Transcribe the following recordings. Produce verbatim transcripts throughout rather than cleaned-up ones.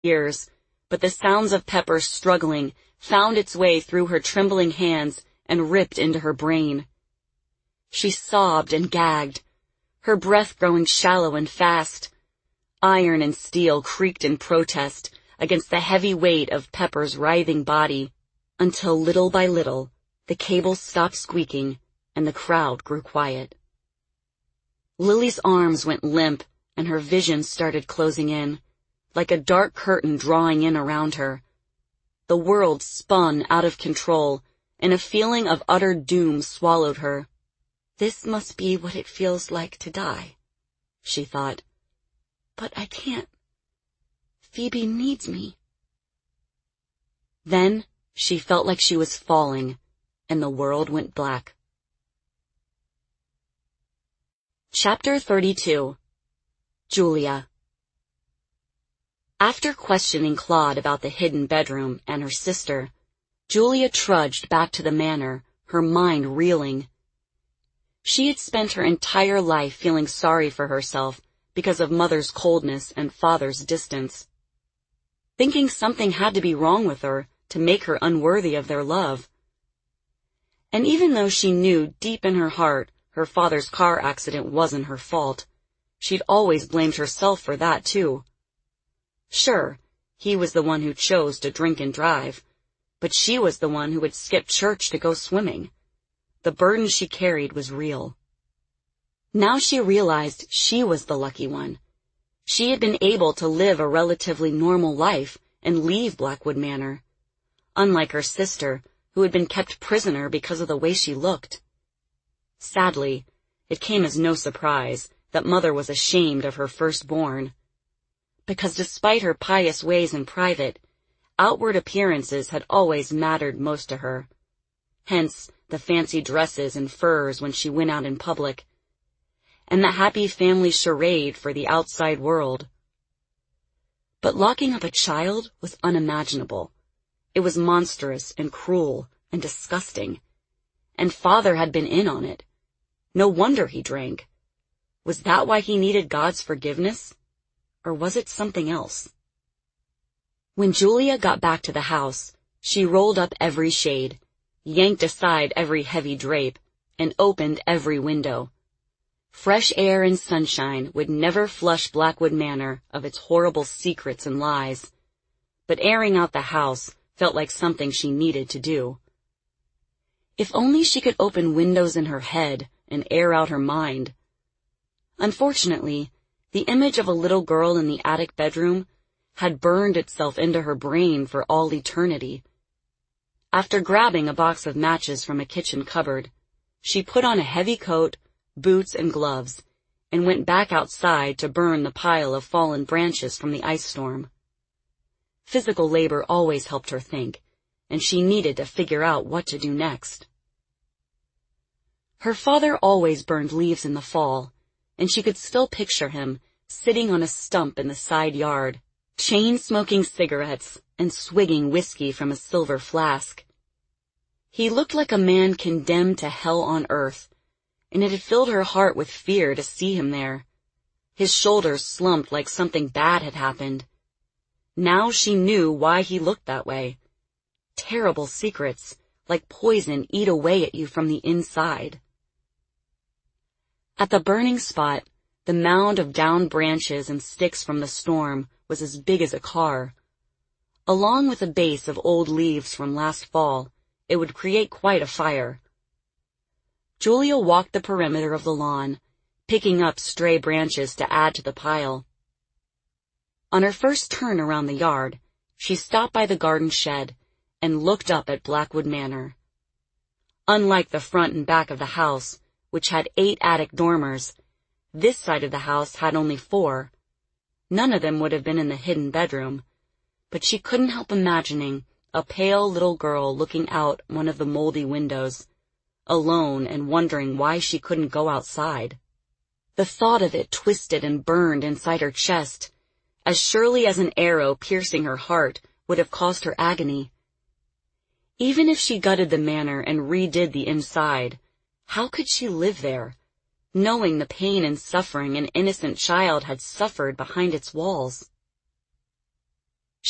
ears, but the sounds of Pepper's struggling found its way through her trembling hands and ripped into her brain. She sobbed and gagged, her breath growing shallow and fast. Iron and steel creaked in protest against the heavy weight of Pepper's writhing body, until little by little the cables stopped squeaking and the crowd grew quiet. Lily's arms went limp and her vision started closing in, like a dark curtain drawing in around her. The world spun out of control, and a feeling of utter doom swallowed her. This must be what it feels like to die, she thought. But I can't. Phoebe needs me. Then she felt like she was falling, and the world went black. Chapter thirty-two. Julia. After questioning Claude about the hidden bedroom and her sister, Julia trudged back to the manor, her mind reeling. She had spent her entire life feeling sorry for herself because of Mother's coldness and Father's distance, thinking something had to be wrong with her to make her unworthy of their love. And even though she knew deep in her heart her father's car accident wasn't her fault, she'd always blamed herself for that too. Sure, he was the one who chose to drink and drive, but she was the one who had skipped church to go swimming. The burden she carried was real. Now she realized she was the lucky one. She had been able to live a relatively normal life and leave Blackwood Manor, unlike her sister, who had been kept prisoner because of the way she looked. Sadly, it came as no surprise that Mother was ashamed of her firstborn, because despite her pious ways in private, outward appearances had always mattered most to her. Hence the fancy dresses and furs when she went out in public, and the happy family charade for the outside world. But locking up a child was unimaginable. It was monstrous and cruel and disgusting, and Father had been in on it. No wonder he drank. Was that why he needed God's forgiveness? Or was it something else? When Julia got back to the house, she rolled up every shade, yanked aside every heavy drape, and opened every window. Fresh air and sunshine would never flush Blackwood Manor of its horrible secrets and lies, but airing out the house felt like something she needed to do. If only she could open windows in her head and air out her mind. Unfortunately, the image of a little girl in the attic bedroom had burned itself into her brain for all eternity. After grabbing a box of matches from a kitchen cupboard, she put on a heavy coat, boots, and gloves, and went back outside to burn the pile of fallen branches from the ice storm. Physical labor always helped her think, and she needed to figure out what to do next. Her father always burned leaves in the fall, and she could still picture him sitting on a stump in the side yard, chain-smoking cigarettes and swigging whiskey from a silver flask. He looked like a man condemned to hell on earth, and it had filled her heart with fear to see him there. His shoulders slumped like something bad had happened. Now she knew why he looked that way. Terrible secrets, like poison, eat away at you from the inside. At the burning spot, the mound of downed branches and sticks from the storm was as big as a car. Along with a base of old leaves from last fall, it would create quite a fire. Julia walked the perimeter of the lawn, picking up stray branches to add to the pile. On her first turn around the yard, she stopped by the garden shed and looked up at Blackwood Manor. Unlike the front and back of the house, which had eight attic dormers, this side of the house had only four. None of them would have been in the hidden bedroom, but she couldn't help imagining a pale little girl looking out one of the moldy windows, alone and wondering why she couldn't go outside. The thought of it twisted and burned inside her chest, as surely as an arrow piercing her heart would have caused her agony. Even if she gutted the manor and redid the inside, how could she live there, knowing the pain and suffering an innocent child had suffered behind its walls?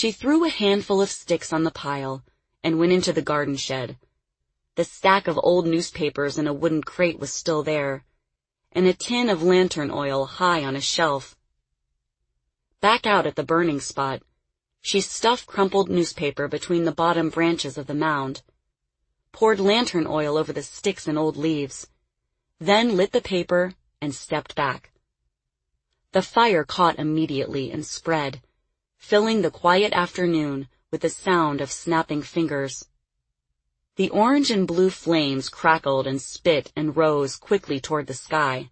She threw a handful of sticks on the pile and went into the garden shed. The stack of old newspapers in a wooden crate was still there, and a tin of lantern oil high on a shelf. Back out at the burning spot, she stuffed crumpled newspaper between the bottom branches of the mound, poured lantern oil over the sticks and old leaves, then lit the paper and stepped back. The fire caught immediately and spread, filling the quiet afternoon with the sound of snapping fingers. The orange and blue flames crackled and spit and rose quickly toward the sky.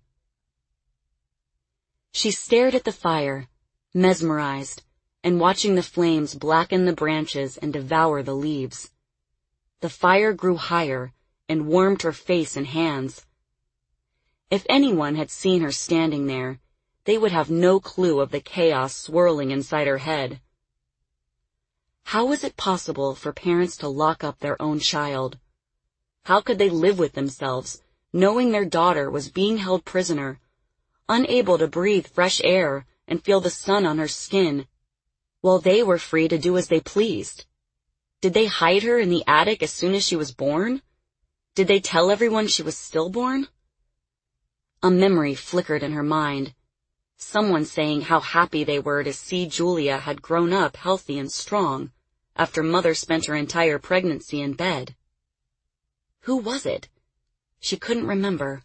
She stared at the fire, mesmerized, and watching the flames blacken the branches and devour the leaves. The fire grew higher and warmed her face and hands. If anyone had seen her standing there, they would have no clue of the chaos swirling inside her head. How was it possible for parents to lock up their own child? How could they live with themselves, knowing their daughter was being held prisoner, unable to breathe fresh air and feel the sun on her skin, while they were free to do as they pleased? Did they hide her in the attic as soon as she was born? Did they tell everyone she was stillborn? A memory flickered in her mind, someone saying how happy they were to see Julia had grown up healthy and strong after Mother spent her entire pregnancy in bed. Who was it? She couldn't remember.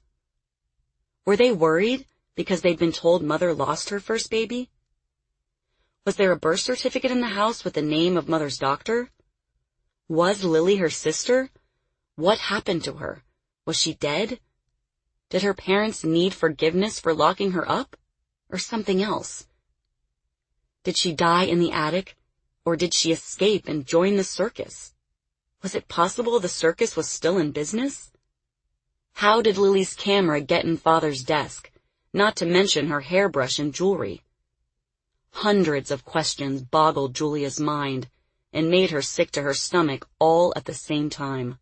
Were they worried because they'd been told Mother lost her first baby? Was there a birth certificate in the house with the name of Mother's doctor? Was Lily her sister? What happened to her? Was she dead? Did her parents need forgiveness for locking her up? Or something else? Did she die in the attic? Or did she escape and join the circus? Was it possible the circus was still in business? How did Lily's camera get in Father's desk, not to mention her hairbrush and jewelry? Hundreds of questions boggled Julia's mind and made her sick to her stomach all at the same time.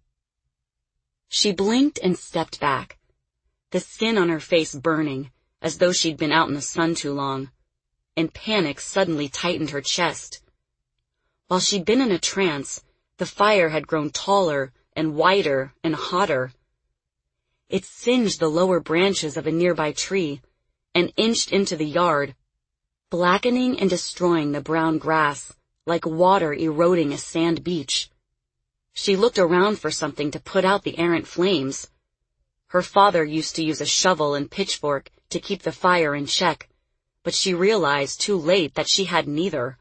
She blinked and stepped back, the skin on her face burning, as though she'd been out in the sun too long, and panic suddenly tightened her chest. While she'd been in a trance, the fire had grown taller and wider and hotter. It singed the lower branches of a nearby tree and inched into the yard, blackening and destroying the brown grass like water eroding a sand beach. She looked around for something to put out the errant flames. Her father used to use a shovel and pitchfork to keep the fire in check, but she realized too late that she had neither.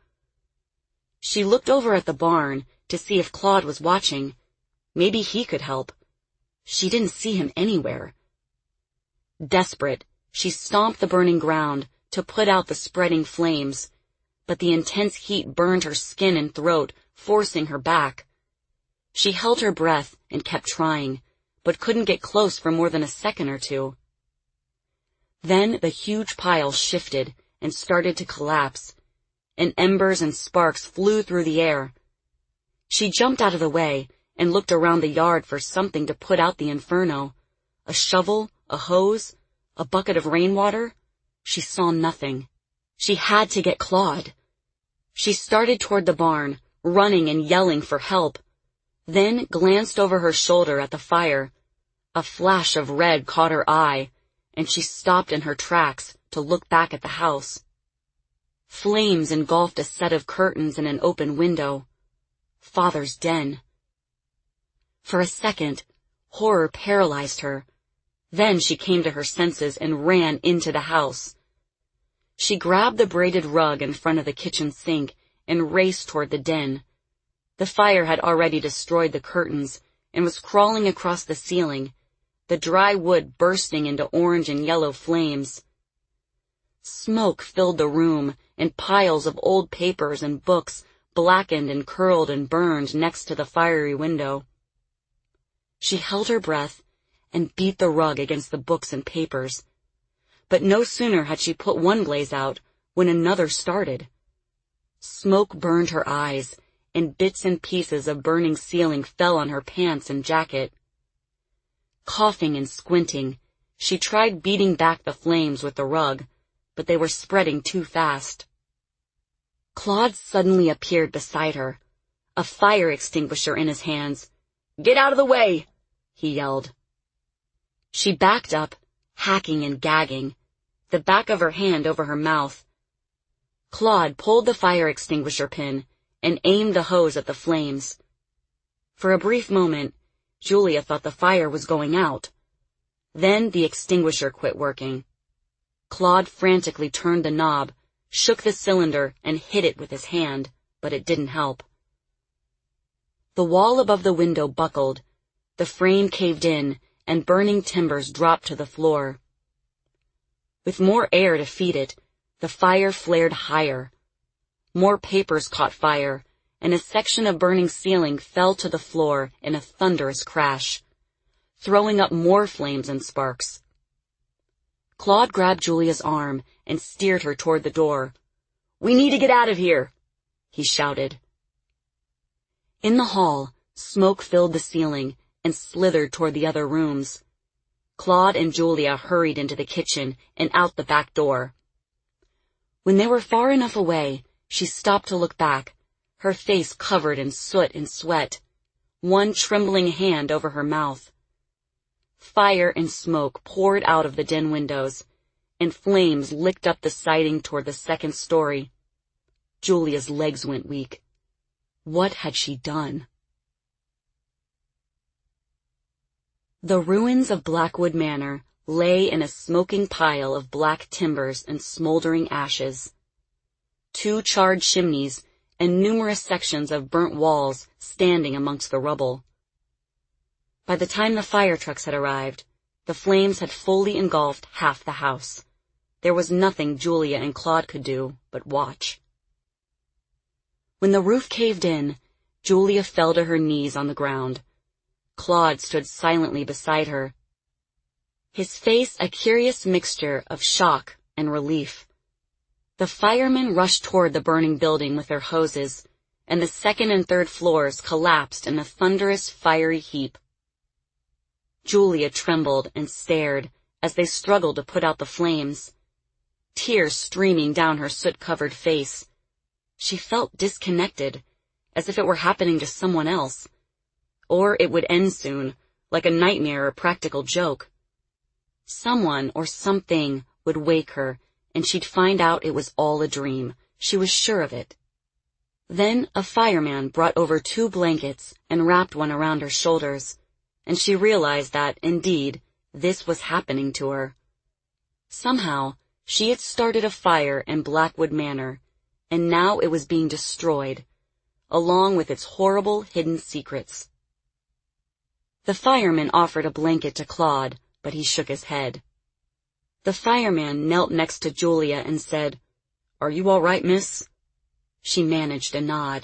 She looked over at the barn to see if Claude was watching. Maybe he could help. She didn't see him anywhere. Desperate, she stomped the burning ground to put out the spreading flames, but the intense heat burned her skin and throat, forcing her back. She held her breath and kept trying, but couldn't get close for more than a second or two. Then the huge pile shifted and started to collapse, and embers and sparks flew through the air. She jumped out of the way and looked around the yard for something to put out the inferno. A shovel, a hose, a bucket of rainwater. She saw nothing. She had to get Claude. She started toward the barn, running and yelling for help, then glanced over her shoulder at the fire. A flash of red caught her eye, and she stopped in her tracks to look back at the house. Flames engulfed a set of curtains and an open window. Father's den. For a second, horror paralyzed her. Then she came to her senses and ran into the house. She grabbed the braided rug in front of the kitchen sink and raced toward the den. The fire had already destroyed the curtains and was crawling across the ceiling, the dry wood bursting into orange and yellow flames. Smoke filled the room, and piles of old papers and books blackened and curled and burned next to the fiery window. She held her breath and beat the rug against the books and papers. But no sooner had she put one blaze out when another started. Smoke burned her eyes, and bits and pieces of burning ceiling fell on her pants and jacket. Coughing and squinting, she tried beating back the flames with the rug, but they were spreading too fast. Claude suddenly appeared beside her, a fire extinguisher in his hands. "Get out of the way!" he yelled. She backed up, hacking and gagging, the back of her hand over her mouth. Claude pulled the fire extinguisher pin and aimed the hose at the flames. For a brief moment, Julia thought the fire was going out. Then the extinguisher quit working. Claude frantically turned the knob, shook the cylinder, and hit it with his hand, but it didn't help. The wall above the window buckled, the frame caved in, and burning timbers dropped to the floor. With more air to feed it, the fire flared higher. More papers caught fire, and a section of burning ceiling fell to the floor in a thunderous crash, throwing up more flames and sparks. Claude grabbed Julia's arm and steered her toward the door. "We need to get out of here," he shouted. In the hall, smoke filled the ceiling and slithered toward the other rooms. Claude and Julia hurried into the kitchen and out the back door. When they were far enough away, she stopped to look back, her face covered in soot and sweat, one trembling hand over her mouth. Fire and smoke poured out of the den windows, and flames licked up the siding toward the second story. Julia's legs went weak. What had she done? The ruins of Blackwood Manor lay in a smoking pile of black timbers and smoldering ashes. Two charred chimneys and numerous sections of burnt walls standing amongst the rubble. By the time the fire trucks had arrived, the flames had fully engulfed half the house. There was nothing Julia and Claude could do but watch. When the roof caved in, Julia fell to her knees on the ground. Claude stood silently beside her, his face a curious mixture of shock and relief. The firemen rushed toward the burning building with their hoses, and the second and third floors collapsed in a thunderous, fiery heap. Julia trembled and stared as they struggled to put out the flames, tears streaming down her soot-covered face. She felt disconnected, as if it were happening to someone else. Or it would end soon, like a nightmare or practical joke. Someone or something would wake her, and she'd find out it was all a dream. She was sure of it. Then a fireman brought over two blankets and wrapped one around her shoulders, and she realized that, indeed, this was happening to her. Somehow, she had started a fire in Blackwood Manor, and now it was being destroyed, along with its horrible hidden secrets. The fireman offered a blanket to Claude, but he shook his head. The fireman knelt next to Julia and said, "Are you all right, miss?" She managed a nod.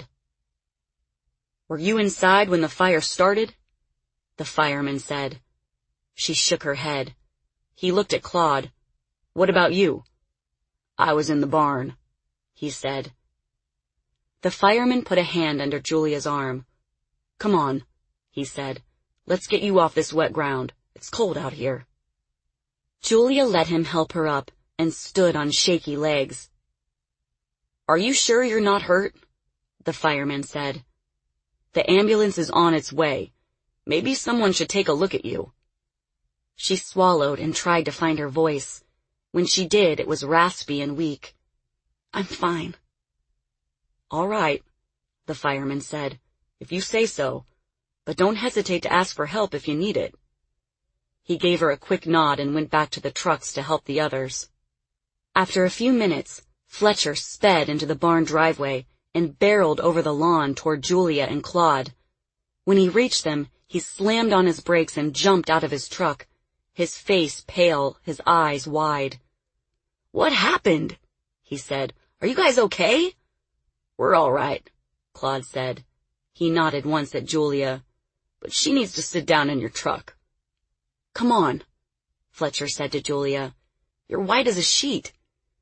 "Were you inside when the fire started?" the fireman said. She shook her head. He looked at Claude. "What about you?" "I was in the barn," he said. The fireman put a hand under Julia's arm. "Come on," he said. "Let's get you off this wet ground. It's cold out here." Julia let him help her up and stood on shaky legs. "Are you sure you're not hurt?" the fireman said. "The ambulance is on its way. Maybe someone should take a look at you." She swallowed and tried to find her voice. When she did, it was raspy and weak. "I'm fine." "All right," the fireman said, "if you say so, but don't hesitate to ask for help if you need it." He gave her a quick nod and went back to the trucks to help the others. After a few minutes, Fletcher sped into the barn driveway and barreled over the lawn toward Julia and Claude. When he reached them, he slammed on his brakes and jumped out of his truck, his face pale, his eyes wide. "What happened?" he said. "Are you guys okay?" "We're all right," Claude said. He nodded once at Julia. "But she needs to sit down in your truck." "Come on," Fletcher said to Julia. "You're white as a sheet."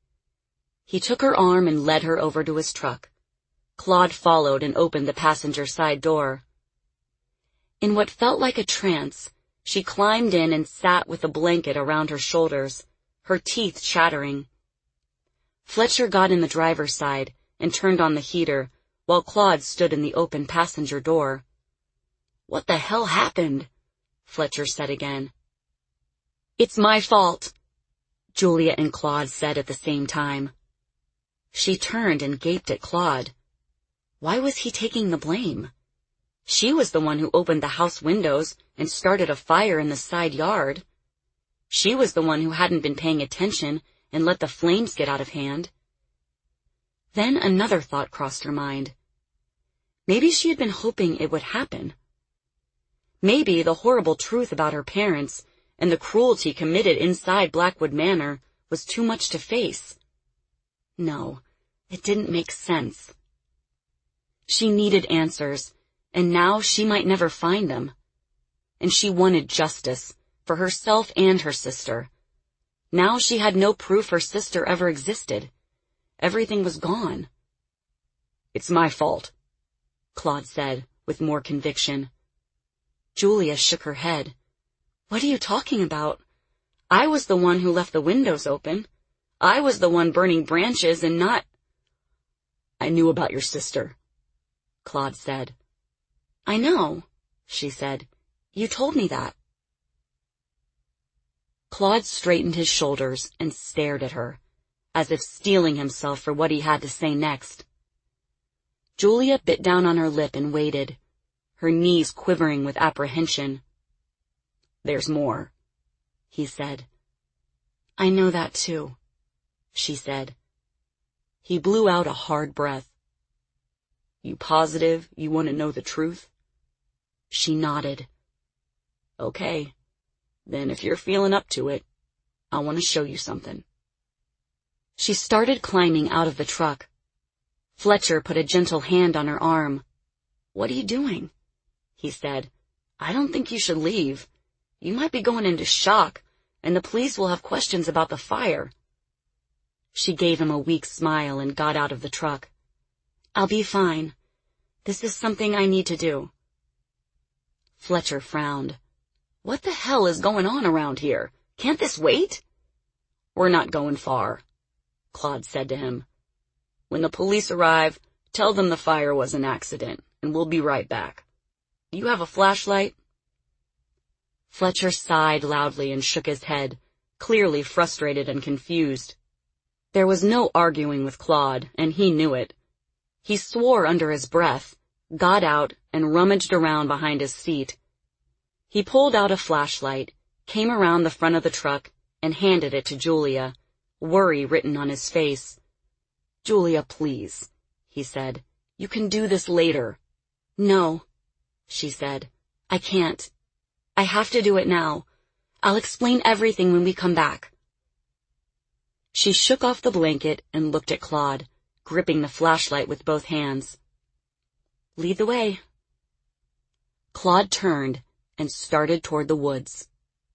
He took her arm and led her over to his truck. Claude followed and opened the passenger side door. In what felt like a trance, she climbed in and sat with a blanket around her shoulders, her teeth chattering. Fletcher got in the driver's side, and turned on the heater, while Claude stood in the open passenger door. "What the hell happened?" Fletcher said again. "It's my fault," Julia and Claude said at the same time. She turned and gaped at Claude. Why was he taking the blame? She was the one who opened the house windows and started a fire in the side yard. She was the one who hadn't been paying attention and let the flames get out of hand. Then another thought crossed her mind. Maybe she had been hoping it would happen. Maybe the horrible truth about her parents and the cruelty committed inside Blackwood Manor was too much to face. No, it didn't make sense. She needed answers, and now she might never find them. And she wanted justice, for herself and her sister. Now she had no proof her sister ever existed. Everything was gone. "It's my fault," Claude said, with more conviction. Julia shook her head. "What are you talking about? I was the one who left the windows open. I was the one burning branches and not—" "I knew about your sister," Claude said. "I know," she said. "You told me that." Claude straightened his shoulders and stared at her, as if steeling himself for what he had to say next. Julia bit down on her lip and waited, her knees quivering with apprehension. "There's more," he said. "I know that too," she said. He blew out a hard breath. "You positive you want to know the truth?" She nodded. "Okay. Then if you're feeling up to it, I want to show you something." She started climbing out of the truck. Fletcher put a gentle hand on her arm. "What are you doing?" he said. "I don't think you should leave. You might be going into shock, and the police will have questions about the fire." She gave him a weak smile and got out of the truck. "I'll be fine. This is something I need to do." Fletcher frowned. "What the hell is going on around here? Can't this wait?" "We're not going far," Claude said to him. "When the police arrive, tell them the fire was an accident, and we'll be right back. Do you have a flashlight?" Fletcher sighed loudly and shook his head, clearly frustrated and confused. There was no arguing with Claude, and he knew it. He swore under his breath, got out, and rummaged around behind his seat. He pulled out a flashlight, came around the front of the truck, and handed it to Julia, worry written on his face. "Julia, please," he said. "You can do this later." "No," she said. "I can't. I have to do it now. I'll explain everything when we come back." She shook off the blanket and looked at Claude, gripping the flashlight with both hands. "Lead the way." Claude turned and started toward the woods.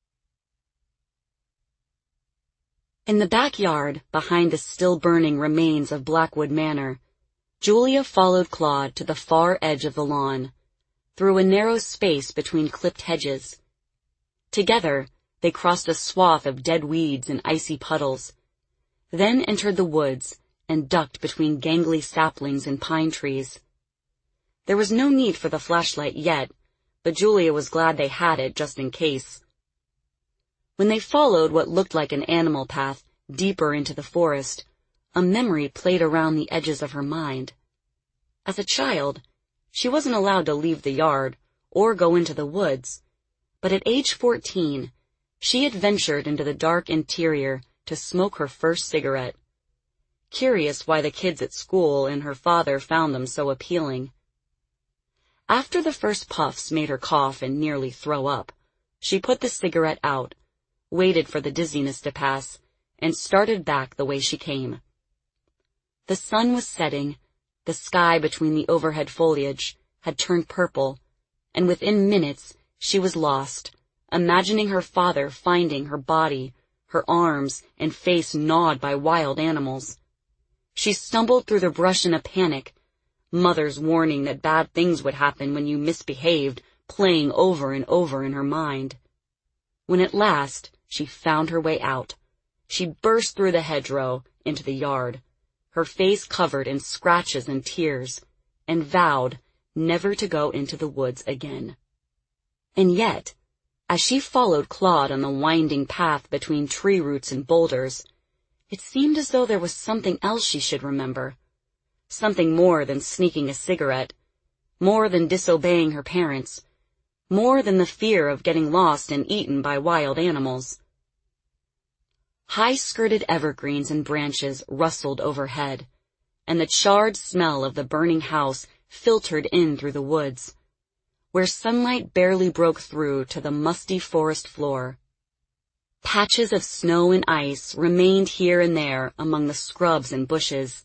In the backyard, behind the still-burning remains of Blackwood Manor, Julia followed Claude to the far edge of the lawn, through a narrow space between clipped hedges. Together, they crossed a swath of dead weeds and icy puddles, then entered the woods and ducked between gangly saplings and pine trees. There was no need for the flashlight yet, but Julia was glad they had it just in case. When they followed what looked like an animal path deeper into the forest, a memory played around the edges of her mind. As a child, she wasn't allowed to leave the yard or go into the woods, but at age fourteen, she had ventured into the dark interior to smoke her first cigarette. Curious why the kids at school and her father found them so appealing. After the first puffs made her cough and nearly throw up, she put the cigarette out, waited for the dizziness to pass, and started back the way she came. The sun was setting, the sky between the overhead foliage had turned purple, and within minutes she was lost, imagining her father finding her body, her arms and face gnawed by wild animals. She stumbled through the brush in a panic, Mother's warning that bad things would happen when you misbehaved playing over and over in her mind. When at last she found her way out, she burst through the hedgerow into the yard, her face covered in scratches and tears, and vowed never to go into the woods again. And yet, as she followed Claude on the winding path between tree roots and boulders, it seemed as though there was something else she should remember. Something more than sneaking a cigarette, more than disobeying her parents, more than the fear of getting lost and eaten by wild animals. High-skirted evergreens and branches rustled overhead, and the charred smell of the burning house filtered in through the woods, where sunlight barely broke through to the musty forest floor. Patches of snow and ice remained here and there among the scrubs and bushes.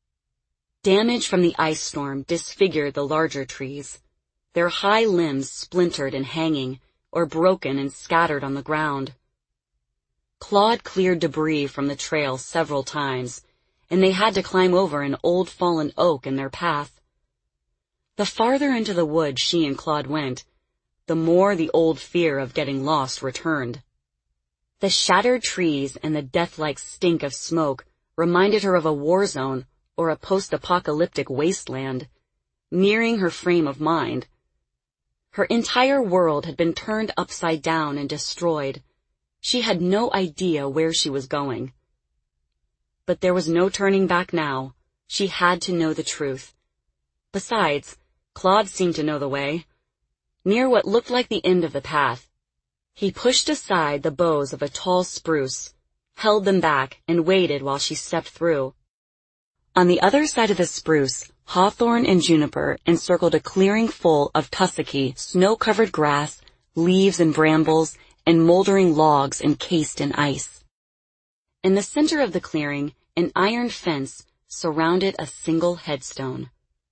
Damage from the ice storm disfigured the larger trees, their high limbs splintered and hanging, or broken and scattered on the ground. Claude cleared debris from the trail several times, and they had to climb over an old fallen oak in their path. The farther into the woods she and Claude went, the more the old fear of getting lost returned. The shattered trees and the death-like stink of smoke reminded her of a war zone or a post-apocalyptic wasteland, mirroring her frame of mind. Her entire world had been turned upside down and destroyed. She had no idea where she was going. But there was no turning back now. She had to know the truth. Besides, Claude seemed to know the way. Near what looked like the end of the path, he pushed aside the boughs of a tall spruce, held them back, and waited while she stepped through. On the other side of the spruce, hawthorn and juniper encircled a clearing full of tussocky, snow-covered grass, leaves and brambles, and moldering logs encased in ice. In the center of the clearing, an iron fence surrounded a single headstone.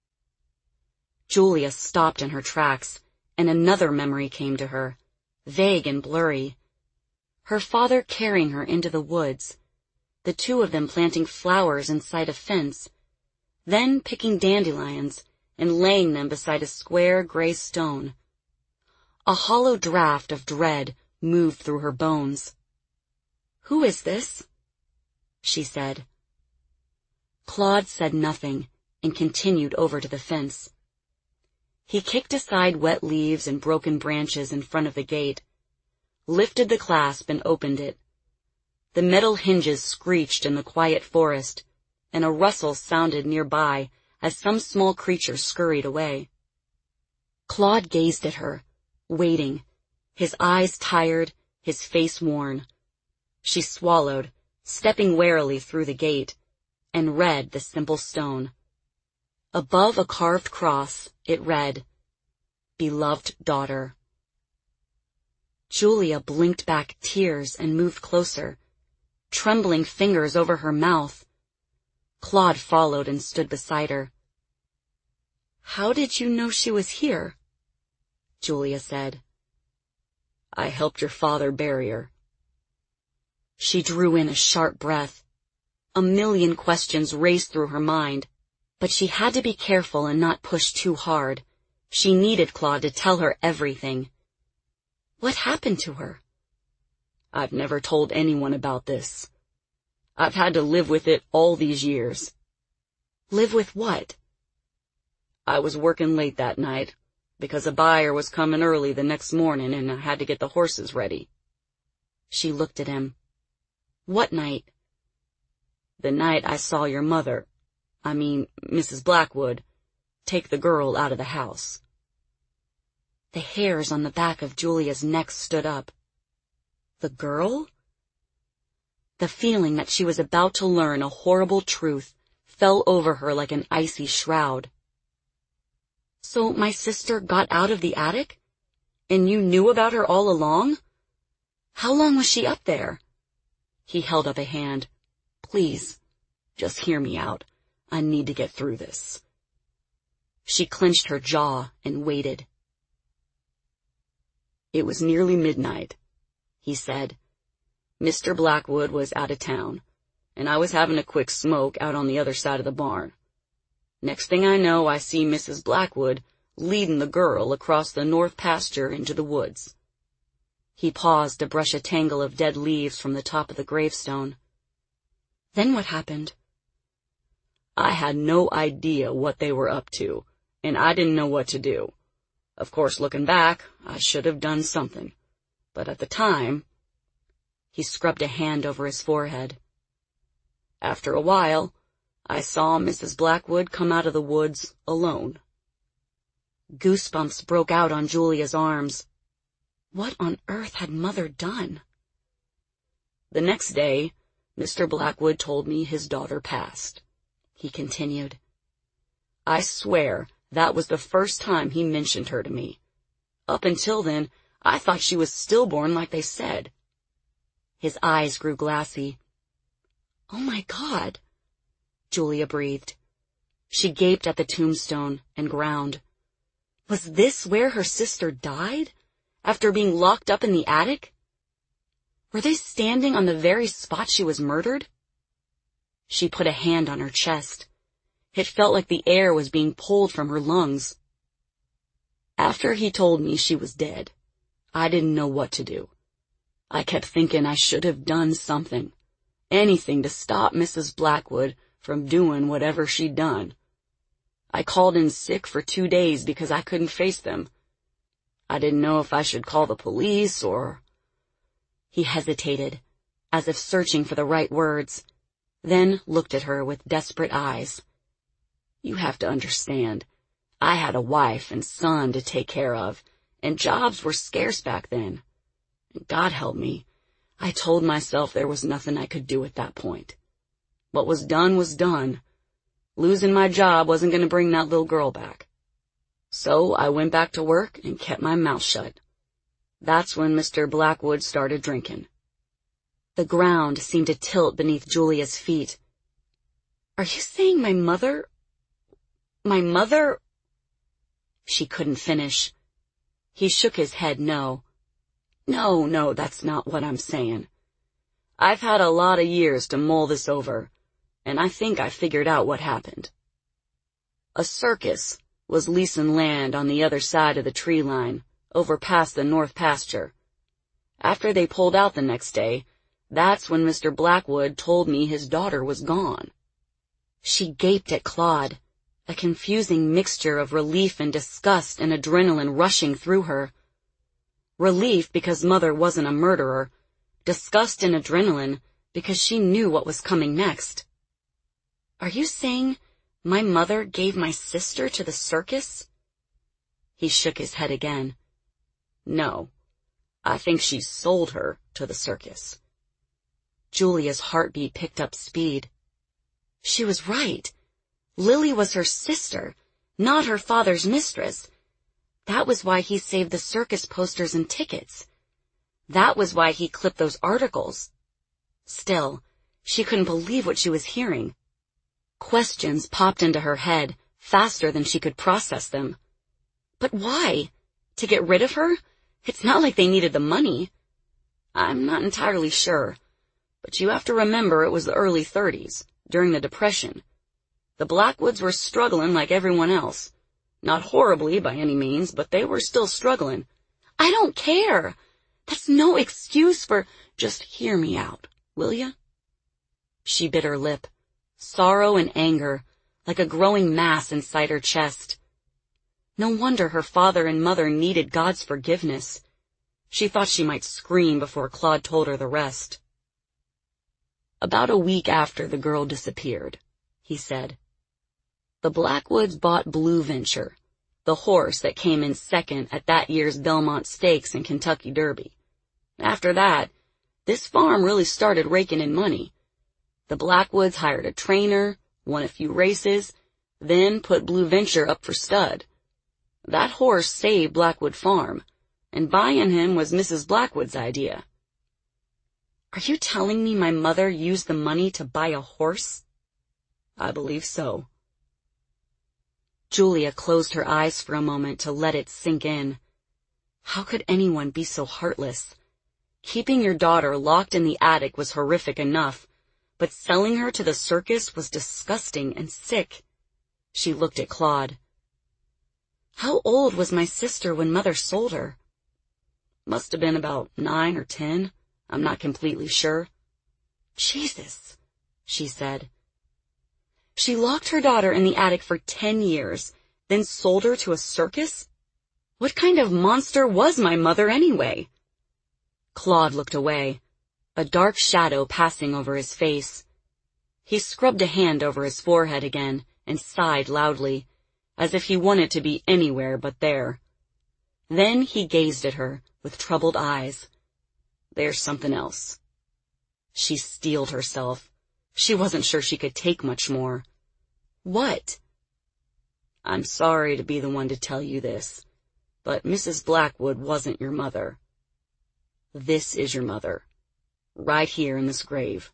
Julia stopped in her tracks, and another memory came to her, vague and blurry. Her father carrying her into the woods, the two of them planting flowers inside a fence, then picking dandelions and laying them beside a square gray stone. A hollow draft of dread moved through her bones. "Who is this?" she said. Claude said nothing and continued over to the fence. He kicked aside wet leaves and broken branches in front of the gate, lifted the clasp and opened it. The metal hinges screeched in the quiet forest, and a rustle sounded nearby as some small creature scurried away. Claude gazed at her, waiting, his eyes tired, his face worn. She swallowed, stepping warily through the gate, and read the simple stone. Above a carved cross, it read, "Beloved daughter." Julia blinked back tears and moved closer, trembling fingers over her mouth. Claude followed and stood beside her. "How did you know she was here?" Julia said. "I helped your father bury her." She drew in a sharp breath. A million questions raced through her mind, but she had to be careful and not push too hard. She needed Claude to tell her everything. What happened to her? "I've never told anyone about this. I've had to live with it all these years." "Live with what?" "I was working late that night, because a buyer was coming early the next morning and I had to get the horses ready." She looked at him. "What night?" "The night I saw your mother, I mean Missus Blackwood, take the girl out of the house." The hairs on the back of Julia's neck stood up. The girl? The feeling that she was about to learn a horrible truth fell over her like an icy shroud. "So my sister got out of the attic? And you knew about her all along? How long was she up there?" He held up a hand. "Please, just hear me out. I need to get through this." She clenched her jaw and waited. "It was nearly midnight," he said. "Mister Blackwood was out of town, and I was having a quick smoke out on the other side of the barn. Next thing I know, I see Missus Blackwood leading the girl across the north pasture into the woods." He paused to brush a tangle of dead leaves from the top of the gravestone. "Then what happened?" I had no idea what they were up to, and I didn't know what to do. Of course, looking back, I should have done something. But at the time, he scrubbed a hand over his forehead. After a while, I saw Missus Blackwood come out of the woods alone. Goosebumps broke out on Julia's arms. What on earth had Mother done? The next day, Mister Blackwood told me his daughter passed. He continued. I swear that was the first time he mentioned her to me. Up until then, I thought she was stillborn like they said. His eyes grew glassy. Oh my God, Julia breathed. She gaped at the tombstone and groaned. Was this where her sister died? After being locked up in the attic? Were they standing on the very spot she was murdered? She put a hand on her chest. It felt like the air was being pulled from her lungs. After he told me she was dead, I didn't know what to do. I kept thinking I should have done something. Anything to stop Missus Blackwood from doing whatever she'd done. I called in sick for two days because I couldn't face them. I didn't know if I should call the police or... He hesitated, as if searching for the right words, then looked at her with desperate eyes. You have to understand, I had a wife and son to take care of, and jobs were scarce back then. And God help me, I told myself there was nothing I could do at that point. What was done was done. Losing my job wasn't going to bring that little girl back. So I went back to work and kept my mouth shut. That's when Mister Blackwood started drinking. The ground seemed to tilt beneath Julia's feet. Are you saying my mother... My mother... She couldn't finish. He shook his head no. No, no, that's not what I'm saying. I've had a lot of years to mull this over, and I think I figured out what happened. A circus was leasing land on the other side of the tree line, over past the north pasture. After they pulled out the next day, that's when Mister Blackwood told me his daughter was gone. She gaped at Claude, a confusing mixture of relief and disgust and adrenaline rushing through her. Relief because Mother wasn't a murderer, disgust and adrenaline because she knew what was coming next. Are you saying my mother gave my sister to the circus? He shook his head again. No, I think she sold her to the circus. Julia's heartbeat picked up speed. She was right. Lily was her sister, not her father's mistress. That was why he saved the circus posters and tickets. That was why he clipped those articles. Still, she couldn't believe what she was hearing. Questions popped into her head faster than she could process them. But why? To get rid of her? It's not like they needed the money. I'm not entirely sure, but you have to remember it was the early thirties, during the Depression. The Blackwoods were struggling like everyone else. Not horribly by any means, but they were still struggling. I don't care. That's no excuse for... Just hear me out, will ya? She bit her lip, sorrow and anger, like a growing mass inside her chest. No wonder her father and mother needed God's forgiveness. She thought she might scream before Claude told her the rest. About a week after the girl disappeared, he said, the Blackwoods bought Blue Venture, the horse that came in second at that year's Belmont Stakes and Kentucky Derby. After that, this farm really started raking in money. The Blackwoods hired a trainer, won a few races, then put Blue Venture up for stud. That horse saved Blackwood Farm, and buying him was Missus Blackwood's idea. Are you telling me my mother used the money to buy a horse? I believe so. Julia closed her eyes for a moment to let it sink in. How could anyone be so heartless? Keeping your daughter locked in the attic was horrific enough, but selling her to the circus was disgusting and sick. She looked at Claude. How old was my sister when Mother sold her? Must have been about nine or ten. I'm not completely sure. Jesus, she said. She locked her daughter in the attic for ten years, then sold her to a circus? What kind of monster was my mother anyway? Claude looked away, a dark shadow passing over his face. He scrubbed a hand over his forehead again and sighed loudly, as if he wanted to be anywhere but there. Then he gazed at her with troubled eyes. There's something else. She steeled herself. She wasn't sure she could take much more. What? I'm sorry to be the one to tell you this, but Missus Blackwood wasn't your mother. This is your mother, right here in this grave.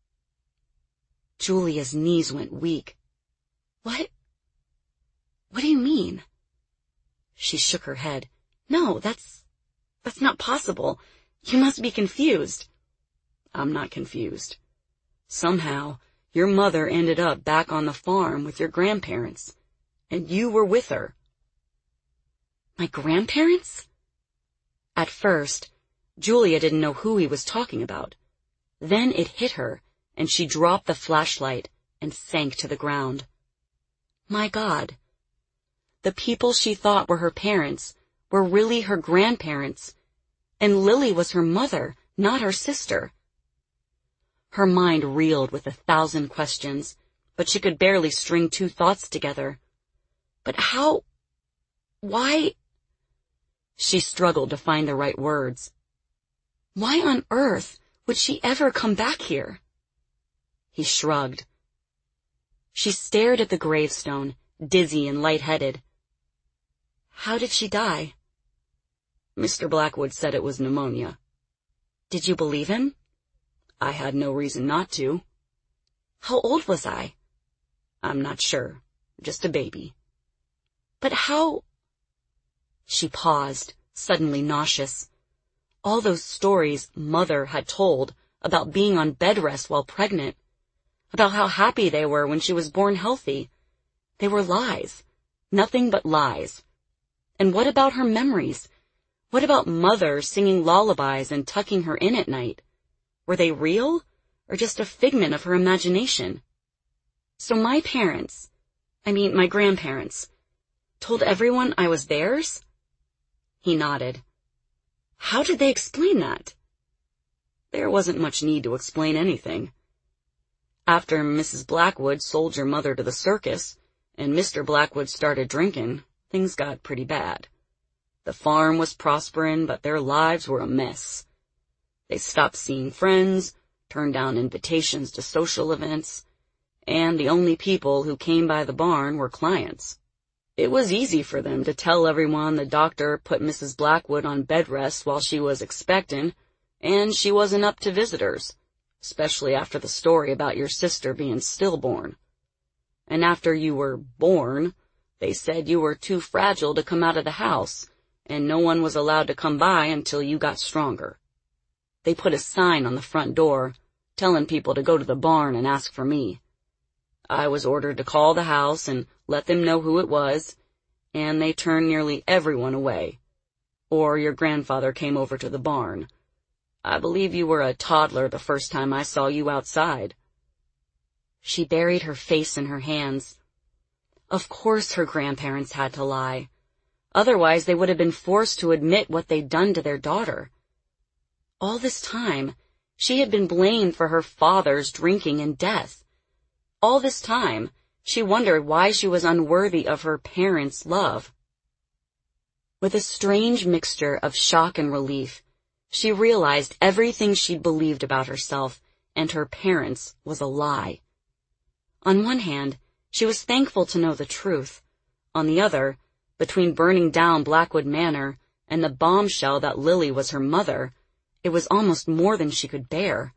Julia's knees went weak. What? What do you mean? She shook her head. No, that's, that's not possible. You must be confused. I'm not confused. Somehow, your mother ended up back on the farm with your grandparents, and you were with her. My grandparents? At first, Julia didn't know who he was talking about. Then it hit her, and she dropped the flashlight and sank to the ground. My God. The people she thought were her parents were really her grandparents, and Lily was her mother, not her sister. Her mind reeled with a thousand questions, but she could barely string two thoughts together. But how? Why? She struggled to find the right words. Why on earth would she ever come back here? He shrugged. She stared at the gravestone, dizzy and lightheaded. How did she die? Mister Blackwood said it was pneumonia. Did you believe him? I had no reason not to. How old was I? I'm not sure. Just a baby. But how? She paused, suddenly nauseous. All those stories Mother had told about being on bed rest while pregnant, about how happy they were when she was born healthy. They were lies. Nothing but lies. And what about her memories? What about Mother singing lullabies and tucking her in at night? Were they real, or just a figment of her imagination? So my parents, I mean my grandparents, told everyone I was theirs? He nodded. How did they explain that? There wasn't much need to explain anything. After Missus Blackwood sold your mother to the circus, and Mister Blackwood started drinking, things got pretty bad. The farm was prospering, but their lives were a mess. They stopped seeing friends, turned down invitations to social events, and the only people who came by the barn were clients. It was easy for them to tell everyone the doctor put Missus Blackwood on bed rest while she was expecting, and she wasn't up to visitors, especially after the story about your sister being stillborn. And after you were born, they said you were too fragile to come out of the house, and no one was allowed to come by until you got stronger. They put a sign on the front door, telling people to go to the barn and ask for me. I was ordered to call the house and let them know who it was, and they turned nearly everyone away. Or your grandfather came over to the barn. I believe you were a toddler the first time I saw you outside. She buried her face in her hands. Of course her grandparents had to lie. Otherwise they would have been forced to admit what they'd done to their daughter. All this time, she had been blamed for her father's drinking and death. All this time, she wondered why she was unworthy of her parents' love. With a strange mixture of shock and relief, she realized everything she'd believed about herself and her parents was a lie. On one hand, she was thankful to know the truth. On the other, between burning down Blackwood Manor and the bombshell that Lily was her mother, it was almost more than she could bear.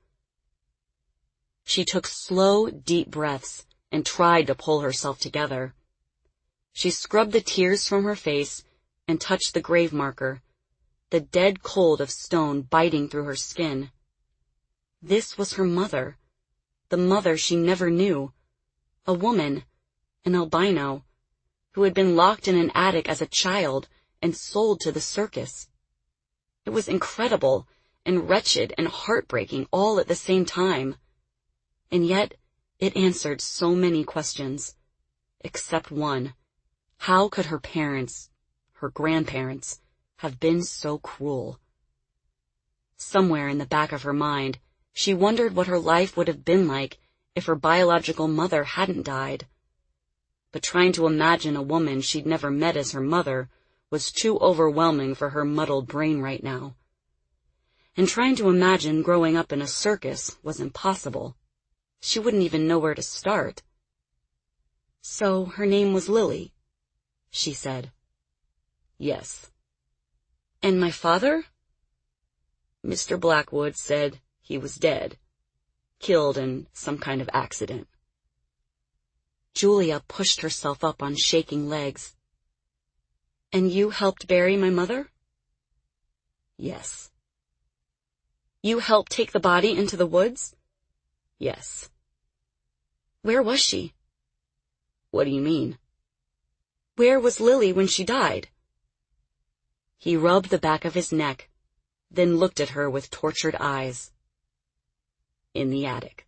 She took slow, deep breaths and tried to pull herself together. She scrubbed the tears from her face and touched the grave marker, the dead cold of stone biting through her skin. This was her mother, the mother she never knew, a woman, an albino, who had been locked in an attic as a child and sold to the circus. It was incredible and wretched and heartbreaking all at the same time. And yet, It answered so many questions, except one. How could her parents, her grandparents, have been so cruel? Somewhere in the back of her mind, she wondered what her life would have been like if her biological mother hadn't died. But trying to imagine a woman she'd never met as her mother was too overwhelming for her muddled brain right now. And trying to imagine growing up in a circus was impossible. She wouldn't even know where to start. So her name was Lily, she said. Yes. And my father? Mister Blackwood said he was dead, killed in some kind of accident. Julia pushed herself up on shaking legs. And you helped bury my mother? Yes. You helped take the body into the woods? Yes. Where was she? What do you mean? Where was Lily when she died? He rubbed the back of his neck, then looked at her with tortured eyes. In the attic.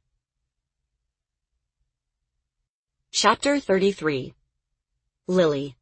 Chapter thirty-three. Lily.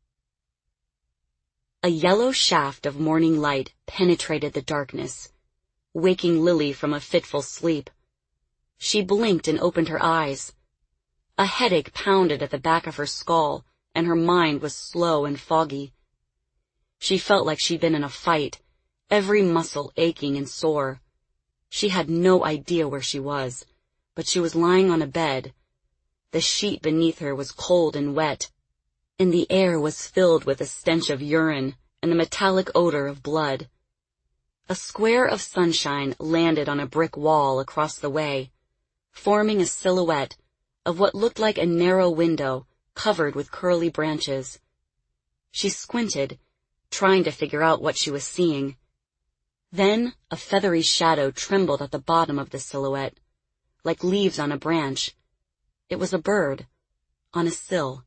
A yellow shaft of morning light penetrated the darkness, waking Lily from a fitful sleep. She blinked and opened her eyes. A headache pounded at the back of her skull, and her mind was slow and foggy. She felt like she'd been in a fight, every muscle aching and sore. She had no idea where she was, but she was lying on a bed. The sheet beneath her was cold and wet, and the air was filled with a stench of urine and the metallic odor of blood. A square of sunshine landed on a brick wall across the way, forming a silhouette of what looked like a narrow window covered with curly branches. She squinted, trying to figure out what she was seeing. Then a feathery shadow trembled at the bottom of the silhouette, like leaves on a branch. It was a bird, on a sill.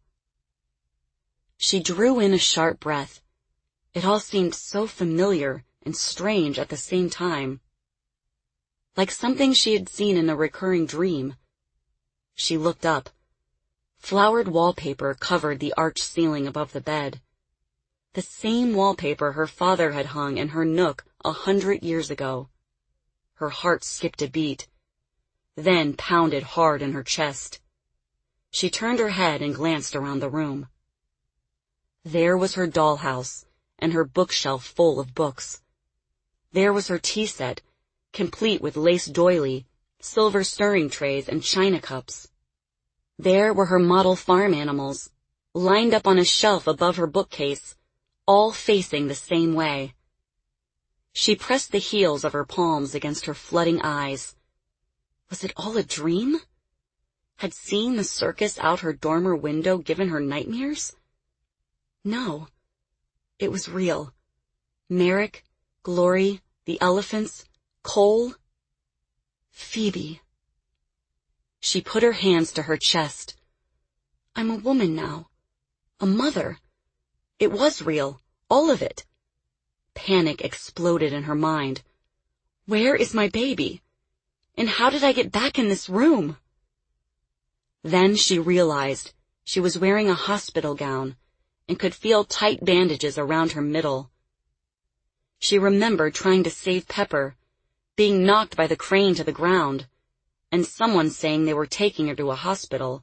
She drew in a sharp breath. It all seemed so familiar and strange at the same time. Like something she had seen in a recurring dream. She looked up. Flowered wallpaper covered the arched ceiling above the bed. The same wallpaper her father had hung in her nook a hundred years ago. Her heart skipped a beat, then pounded hard in her chest. She turned her head and glanced around the room. There was her dollhouse, and her bookshelf full of books. There was her tea set, complete with lace doily, silver stirring trays, and china cups. There were her model farm animals, lined up on a shelf above her bookcase, all facing the same way. She pressed the heels of her palms against her flooding eyes. Was it all a dream? Had seeing the circus out her dormer window given her nightmares? No, it was real. Merrick, Glory, the elephants, Cole, Phoebe. She put her hands to her chest. I'm a woman now. A mother. It was real, all of it. Panic exploded in her mind. Where is my baby? And how did I get back in this room? Then she realized she was wearing a hospital gown and could feel tight bandages around her middle. She remembered trying to save Pepper, being knocked by the crane to the ground, and someone saying they were taking her to a hospital.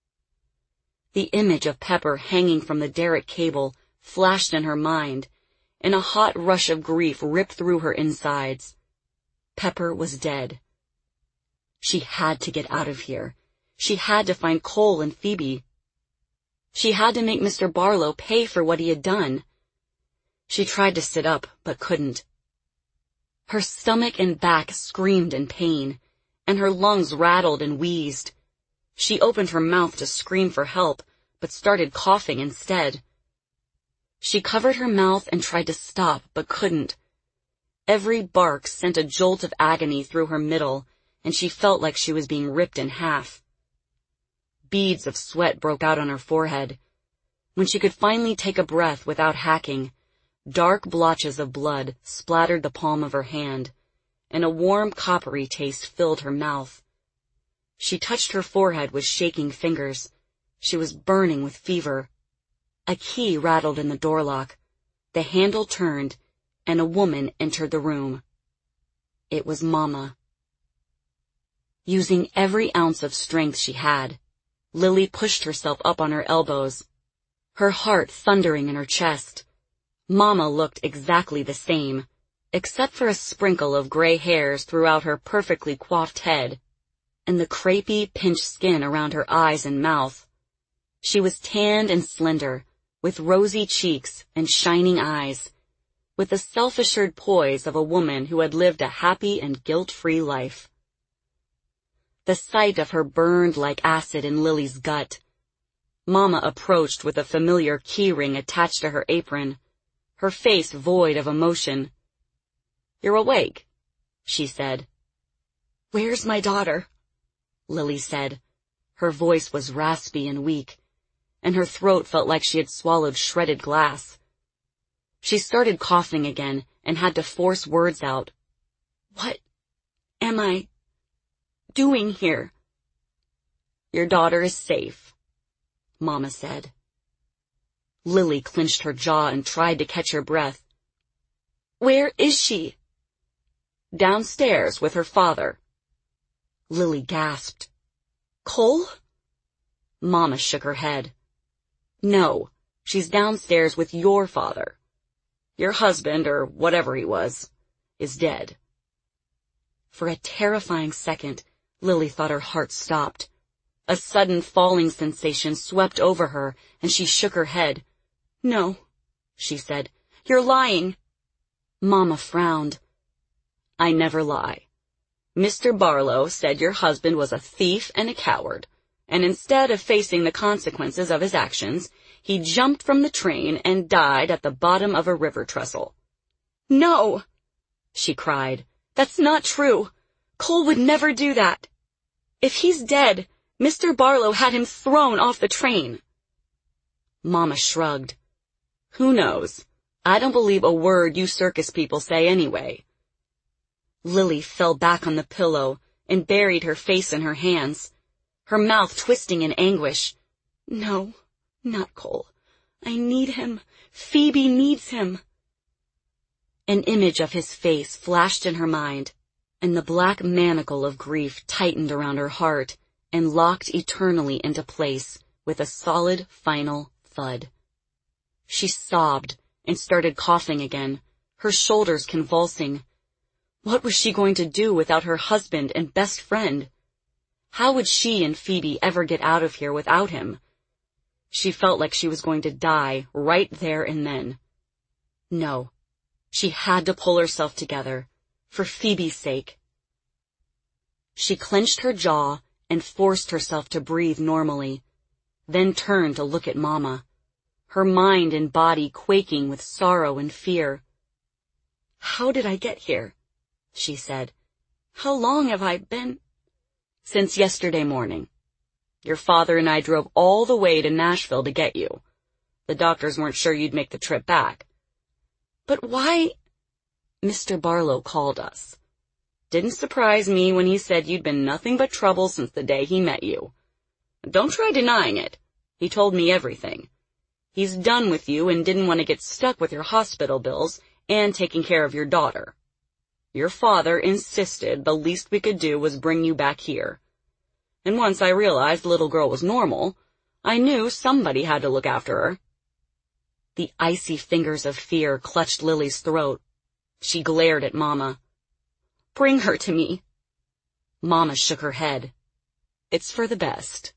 The image of Pepper hanging from the derrick cable flashed in her mind, and a hot rush of grief ripped through her insides. Pepper was dead. She had to get out of here. She had to find Cole and Phoebe. She had to make Mister Barlow pay for what he had done. She tried to sit up, but couldn't. Her stomach and back screamed in pain, and her lungs rattled and wheezed. She opened her mouth to scream for help, but started coughing instead. She covered her mouth and tried to stop, but couldn't. Every bark sent a jolt of agony through her middle, and she felt like she was being ripped in half. Beads of sweat broke out on her forehead. When she could finally take a breath without hacking, dark blotches of blood splattered the palm of her hand, and a warm coppery taste filled her mouth. She touched her forehead with shaking fingers. She was burning with fever. A key rattled in the door lock. The handle turned, and a woman entered the room. It was Mama. Using every ounce of strength she had, Lily pushed herself up on her elbows, her heart thundering in her chest. Mama looked exactly the same, except for a sprinkle of gray hairs throughout her perfectly coiffed head, and the crepey, pinched skin around her eyes and mouth. She was tanned and slender, with rosy cheeks and shining eyes, with the self-assured poise of a woman who had lived a happy and guilt-free life. The sight of her burned like acid in Lily's gut. Mama approached with a familiar key ring attached to her apron, her face void of emotion. "You're awake," she said. "Where's my daughter?" Lily said. Her voice was raspy and weak, and her throat felt like she had swallowed shredded glass. She started coughing again and had to force words out. "What am I doing here?" "Your daughter is safe," Mama said. Lily clenched her jaw and tried to catch her breath. "Where is she?" "Downstairs with her father." Lily gasped. "Cole?" Mama shook her head. "No, she's downstairs with your father. Your husband, or whatever he was, is dead." For a terrifying second, Lily thought her heart stopped. A sudden falling sensation swept over her, and she shook her head. "No," she said. "You're lying." Mama frowned. "I never lie. Mister Barlow said your husband was a thief and a coward, and instead of facing the consequences of his actions, he jumped from the train and died at the bottom of a river trestle." "No!" she cried. "That's not true. Cole would never do that. If he's dead, Mister Barlow had him thrown off the train." Mama shrugged. "Who knows? I don't believe a word you circus people say anyway." Lily fell back on the pillow and buried her face in her hands, her mouth twisting in anguish. "No, not Cole. I need him. Phoebe needs him." An image of his face flashed in her mind, and the black manacle of grief tightened around her heart and locked eternally into place with a solid final thud. She sobbed and started coughing again, her shoulders convulsing. What was she going to do without her husband and best friend? How would she and Phoebe ever get out of here without him? She felt like she was going to die right there and then. No, she had to pull herself together, for Phoebe's sake. She clenched her jaw and forced herself to breathe normally, then turned to look at Mama, her mind and body quaking with sorrow and fear. "How did I get here?" she said. "How long have I been—" "Since yesterday morning. Your father and I drove all the way to Nashville to get you. The doctors weren't sure you'd make the trip back." "But why—" "Mister Barlow called us. Didn't surprise me when he said you'd been nothing but trouble since the day he met you. Don't try denying it. He told me everything. He's done with you and didn't want to get stuck with your hospital bills and taking care of your daughter. Your father insisted the least we could do was bring you back here. And once I realized the little girl was normal, I knew somebody had to look after her." The icy fingers of fear clutched Lily's throat. She glared at Mama. "Bring her to me." Mama shook her head. "It's for the best."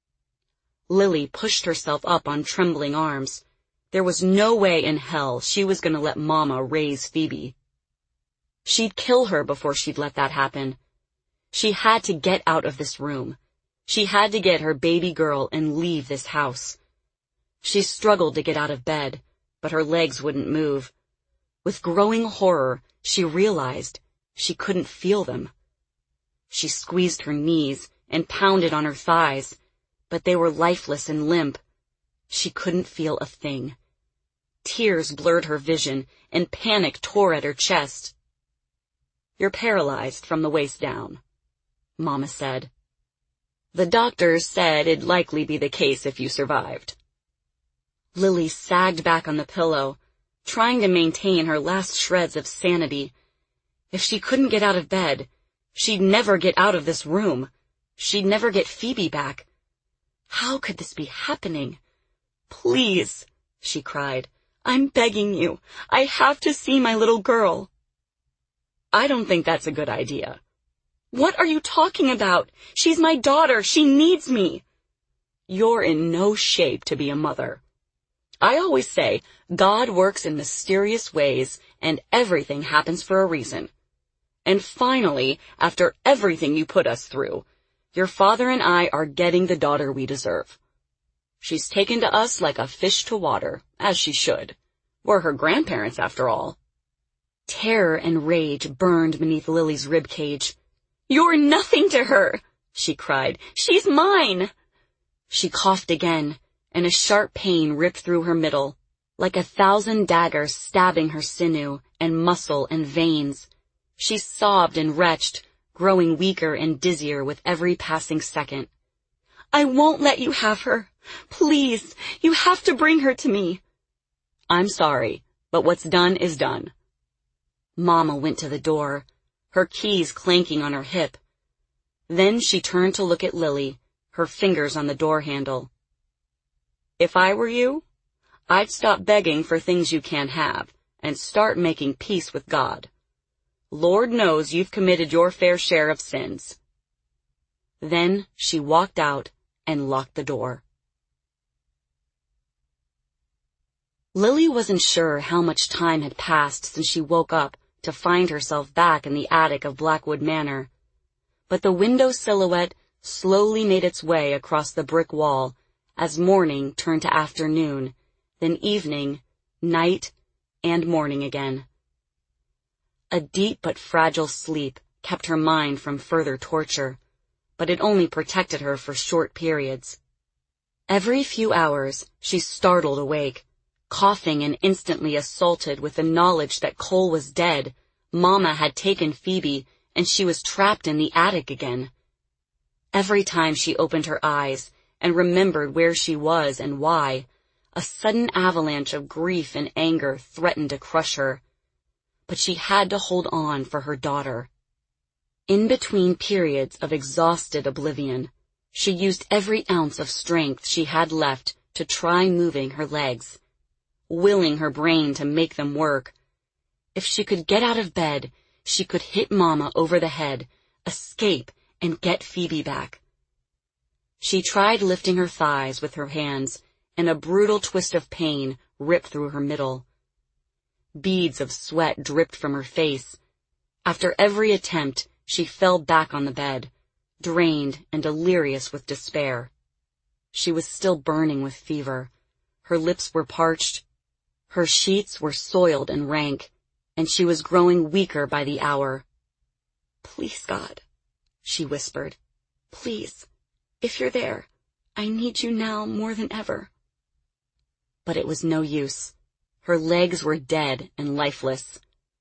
Lily pushed herself up on trembling arms. There was no way in hell she was going to let Mama raise Phoebe. She'd kill her before she'd let that happen. She had to get out of this room. She had to get her baby girl and leave this house. She struggled to get out of bed, but her legs wouldn't move. With growing horror, she realized she couldn't feel them. She squeezed her knees and pounded on her thighs, but they were lifeless and limp. She couldn't feel a thing. Tears blurred her vision, and panic tore at her chest. "You're paralyzed from the waist down," Mama said. The doctors said it'd likely be the case if you survived. Lily sagged back on the pillow, trying to maintain her last shreds of sanity. If she couldn't get out of bed, she'd never get out of this room. She'd never get Phoebe back. How could this be happening? Please, she cried. I'm begging you. I have to see my little girl. I don't think that's a good idea. What are you talking about? She's my daughter. She needs me. You're in no shape to be a mother. I always say God works in mysterious ways and everything happens for a reason. And finally, after everything you put us through, your father and I are getting the daughter we deserve. She's taken to us like a fish to water, as she should. We're her grandparents, after all. Terror and rage burned beneath Lily's ribcage. You're nothing to her, she cried. She's mine. She coughed again, and a sharp pain ripped through her middle, like a thousand daggers stabbing her sinew and muscle and veins. She sobbed and retched, growing weaker and dizzier with every passing second. I won't let you have her. Please, you have to bring her to me. I'm sorry, but what's done is done. Mama went to the door, her keys clanking on her hip. Then she turned to look at Lily, her fingers on the door handle. If I were you, I'd stop begging for things you can't have and start making peace with God. Lord knows you've committed your fair share of sins. Then she walked out and locked the door. Lily wasn't sure how much time had passed since she woke up to find herself back in the attic of Blackwood Manor, but the window silhouette slowly made its way across the brick wall as morning turned to afternoon, then evening, night, and morning again. A deep but fragile sleep kept her mind from further torture, but it only protected her for short periods. Every few hours she startled awake, coughing and instantly assaulted with the knowledge that Cole was dead, Mama had taken Phoebe, and she was trapped in the attic again. Every time she opened her eyes and remembered where she was and why, a sudden avalanche of grief and anger threatened to crush her. But she had to hold on for her daughter. In between periods of exhausted oblivion, she used every ounce of strength she had left to try moving her legs, willing her brain to make them work. If she could get out of bed, she could hit Mama over the head, escape, and get Phoebe back. She tried lifting her thighs with her hands, and a brutal twist of pain ripped through her middle. Beads of sweat dripped from her face. After every attempt, she fell back on the bed, drained and delirious with despair. She was still burning with fever. Her lips were parched. Her sheets were soiled and rank, and she was growing weaker by the hour. Please, God, she whispered. Please, if you're there, I need you now more than ever. But it was no use. Her legs were dead and lifeless.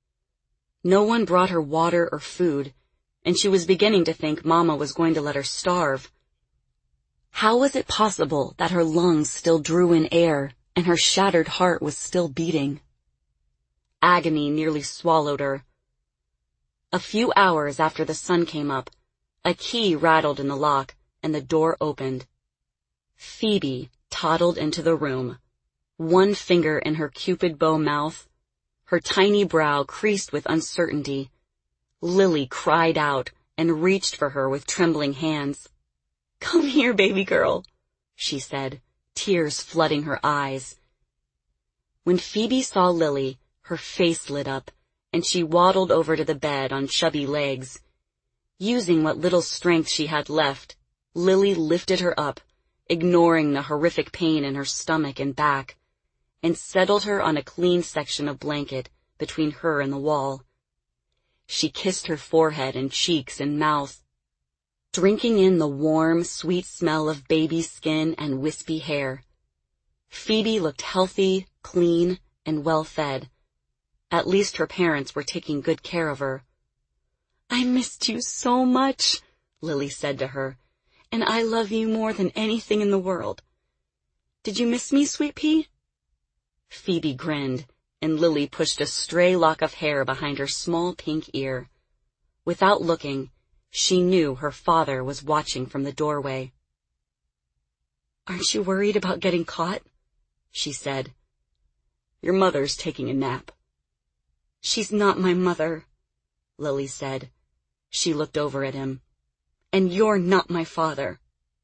No one brought her water or food, and she was beginning to think Mama was going to let her starve. How was it possible that her lungs still drew in air and her shattered heart was still beating? Agony nearly swallowed her. A few hours after the sun came up, a key rattled in the lock and the door opened. Phoebe toddled into the room, one finger in her cupid bow mouth, her tiny brow creased with uncertainty. Lily cried out and reached for her with trembling hands. Come here, baby girl, she said, tears flooding her eyes. When Phoebe saw Lily, her face lit up, and she waddled over to the bed on chubby legs. Using what little strength she had left, Lily lifted her up, ignoring the horrific pain in her stomach and back, and settled her on a clean section of blanket between her and the wall. She kissed her forehead and cheeks and mouth, drinking in the warm, sweet smell of baby skin and wispy hair. Phoebe looked healthy, clean, and well-fed. At least her parents were taking good care of her. I missed you so much, Lily said to her, and I love you more than anything in the world. Did you miss me, Sweet Pea?" Phoebe grinned, and Lily pushed a stray lock of hair behind her small pink ear. Without looking, she knew her father was watching from the doorway. "Aren't you worried about getting caught?" she said. "Your mother's taking a nap." "She's not my mother," Lily said. She looked over at him. "And you're not my father."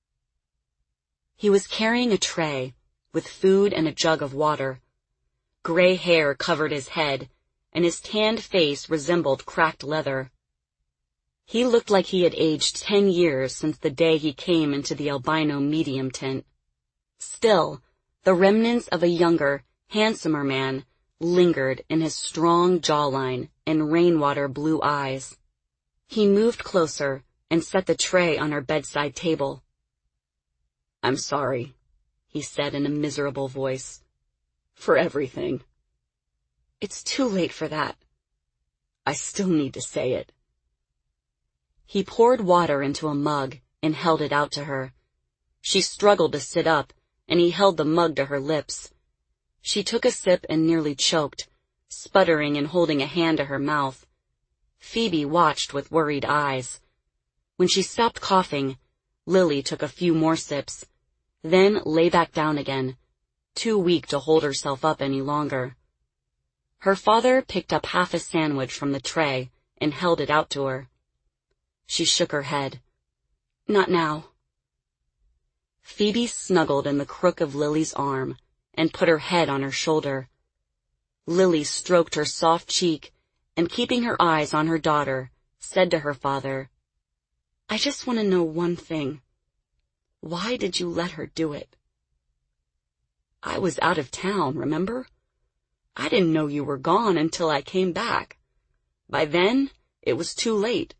He was carrying a tray with food and a jug of water. Gray hair covered his head, and his tanned face resembled cracked leather. He looked like he had aged ten years since the day he came into the albino medium tent. Still, the remnants of a younger, handsomer man lingered in his strong jawline and rainwater blue eyes. He moved closer and set the tray on her bedside table. "I'm sorry," he said in a miserable voice. "For everything." "It's too late for that." "I still need to say it." He poured water into a mug and held it out to her. She struggled to sit up, and he held the mug to her lips. She took a sip and nearly choked, sputtering and holding a hand to her mouth. Phoebe watched with worried eyes. When she stopped coughing, Lily took a few more sips, then lay back down again, too weak to hold herself up any longer. Her father picked up half a sandwich from the tray and held it out to her. She shook her head. "Not now." Phoebe snuggled in the crook of Lily's arm and put her head on her shoulder. Lily stroked her soft cheek and, keeping her eyes on her daughter, said to her father, "I just want to know one thing. Why did you let her do it?" "I was out of town, remember? I didn't know you were gone until I came back. By then, it was too late."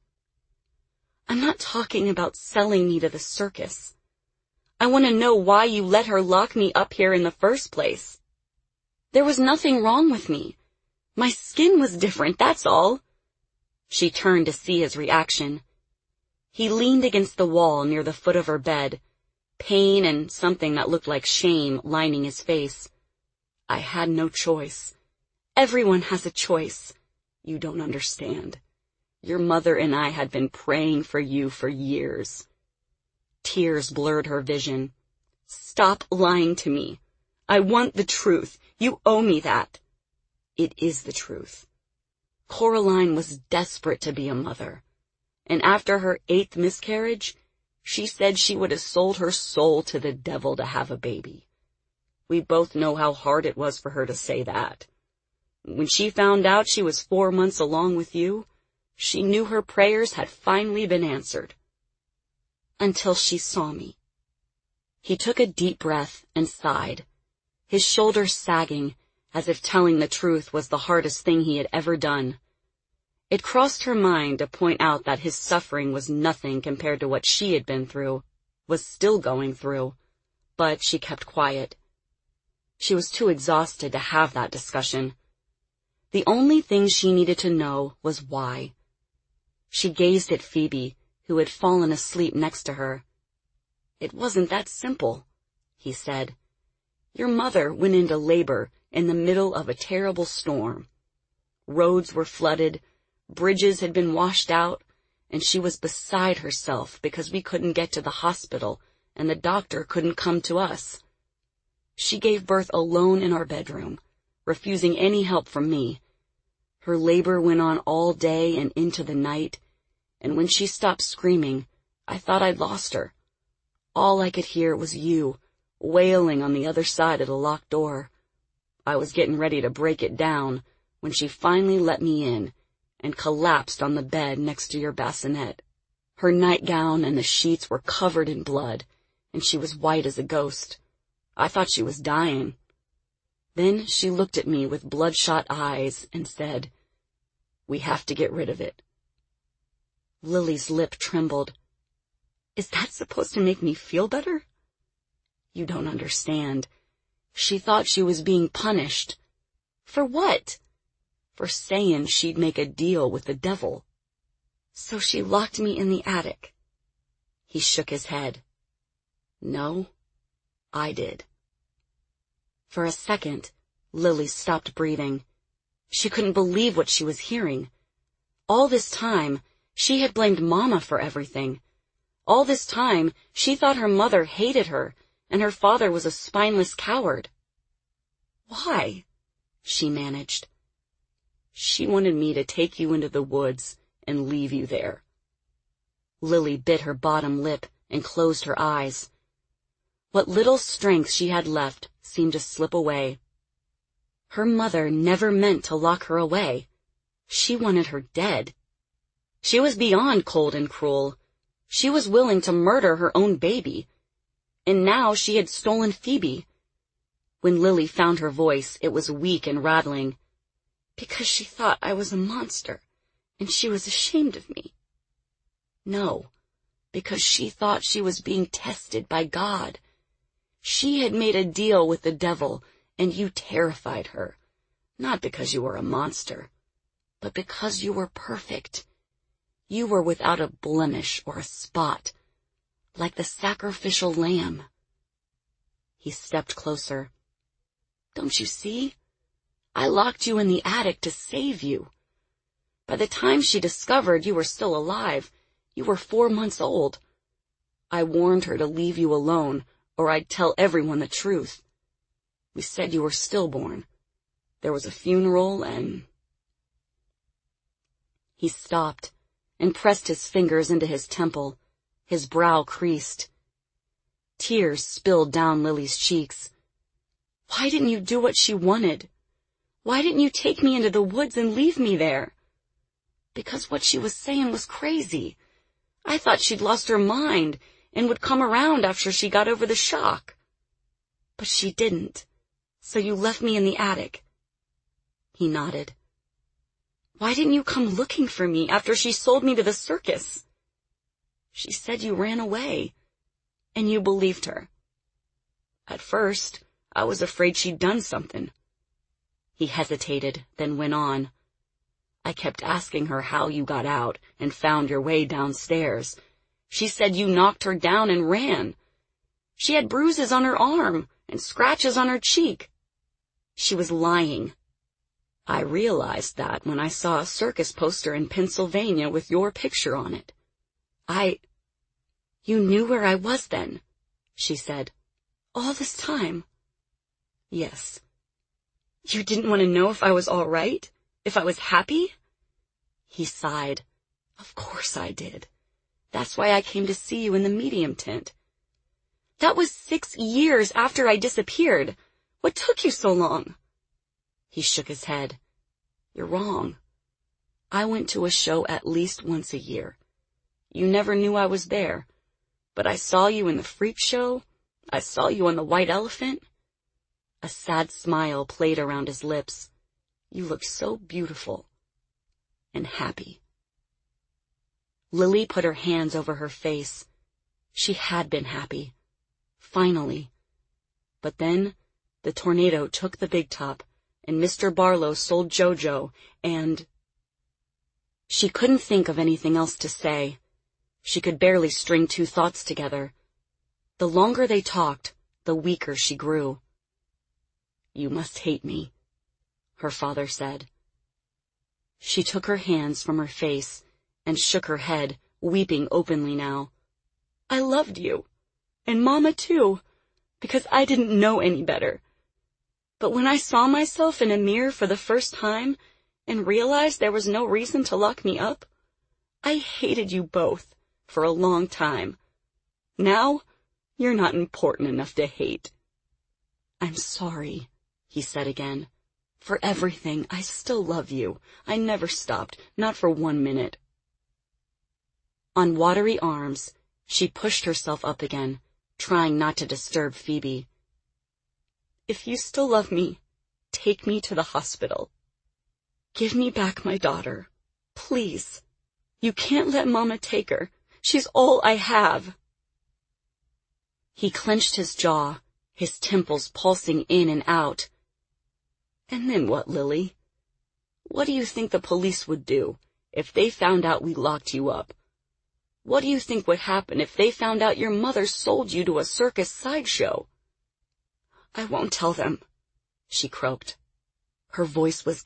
"I'm not talking about selling me to the circus. I want to know why you let her lock me up here in the first place. There was nothing wrong with me. My skin was different, that's all." She turned to see his reaction. He leaned against the wall near the foot of her bed, pain and something that looked like shame lining his face. "I had no choice. Everyone has a choice. You don't understand. Your mother and I had been praying for you for years." Tears blurred her vision. "Stop lying to me. I want the truth. You owe me that." "It is the truth. Coraline was desperate to be a mother, and after her eighth miscarriage, she said she would have sold her soul to the devil to have a baby. We both know how hard it was for her to say that. When she found out she was four months along with you, she knew her prayers had finally been answered. Until she saw me." He took a deep breath and sighed, his shoulders sagging, as if telling the truth was the hardest thing he had ever done. It crossed her mind to point out that his suffering was nothing compared to what she had been through, was still going through, but she kept quiet. She was too exhausted to have that discussion. The only thing she needed to know was why. She gazed at Phoebe, who had fallen asleep next to her. "It wasn't that simple," he said. "Your mother went into labor in the middle of a terrible storm. Roads were flooded, bridges had been washed out, and she was beside herself because we couldn't get to the hospital and the doctor couldn't come to us. She gave birth alone in our bedroom, refusing any help from me. Her labor went on all day and into the night, and when she stopped screaming, I thought I'd lost her. All I could hear was you, wailing on the other side of the locked door. I was getting ready to break it down when she finally let me in and collapsed on the bed next to your bassinet. Her nightgown and the sheets were covered in blood, and she was white as a ghost. I thought she was dying. Then she looked at me with bloodshot eyes and said, 'We have to get rid of it.'" Lily's lip trembled. "Is that supposed to make me feel better?" "You don't understand. She thought she was being punished." "For what?" "For saying she'd make a deal with the devil. So she locked me in the attic." He shook his head. No, I did. For a second, Lily stopped breathing. She couldn't believe what she was hearing. All this time, she had blamed Mama for everything. All this time, she thought her mother hated her, and her father was a spineless coward. Why? She managed. She wanted me to take you into the woods and leave you there. Lily bit her bottom lip and closed her eyes. What little strength she had left seemed to slip away. Her mother never meant to lock her away. She wanted her dead. She was beyond cold and cruel. She was willing to murder her own baby. And now she had stolen Phoebe. When Lily found her voice, it was weak and rattling. Because she thought I was a monster, and she was ashamed of me. No, because she thought she was being tested by God. She had made a deal with the devil, and you terrified her, not because you were a monster, but because you were perfect. You were without a blemish or a spot, like the sacrificial lamb. He stepped closer. Don't you see? I locked you in the attic to save you. By the time she discovered you were still alive, you were four months old. I warned her to leave you alone, or I'd tell everyone the truth. We said you were stillborn. There was a funeral and... He stopped and pressed his fingers into his temple. His brow creased. Tears spilled down Lily's cheeks. Why didn't you do what she wanted? Why didn't you take me into the woods and leave me there? Because what she was saying was crazy. I thought she'd lost her mind and would come around after she got over the shock. But she didn't, so you left me in the attic. He nodded. Why didn't you come looking for me after she sold me to the circus? She said you ran away, and you believed her. At first, I was afraid she'd done something. He hesitated, then went on. I kept asking her how you got out and found your way downstairs. She said you knocked her down and ran. She had bruises on her arm and scratches on her cheek. She was lying. I realized that when I saw a circus poster in Pennsylvania with your picture on it. I... You knew where I was then, she said. All this time. Yes. You didn't want to know if I was all right? If I was happy? He sighed. Of course I did. That's why I came to see you in the medium tent. That was six years after I disappeared. What took you so long? He shook his head. You're wrong. I went to a show at least once a year. You never knew I was there. But I saw you in the freak show. I saw you on the white elephant. A sad smile played around his lips. You looked so beautiful and happy. Lily put her hands over her face. She had been happy. Finally. But then the tornado took the big top, and Mister Barlow sold Jojo, and... She couldn't think of anything else to say. She could barely string two thoughts together. The longer they talked, the weaker she grew. You must hate me, her father said. She took her hands from her face and shook her head, weeping openly now. I loved you, and Mama too, because I didn't know any better. But when I saw myself in a mirror for the first time and realized there was no reason to lock me up, I hated you both for a long time. Now, you're not important enough to hate. I'm sorry, he said again. For everything, I still love you. I never stopped, not for one minute. On watery arms, she pushed herself up again, trying not to disturb Phoebe. If you still love me, take me to the hospital. Give me back my daughter. Please. You can't let Mama take her. She's all I have. He clenched his jaw, his temples pulsing in and out. And then what, Lily? What do you think the police would do if they found out we locked you up? What do you think would happen if they found out your mother sold you to a circus sideshow?" "I won't tell them," she croaked. Her voice was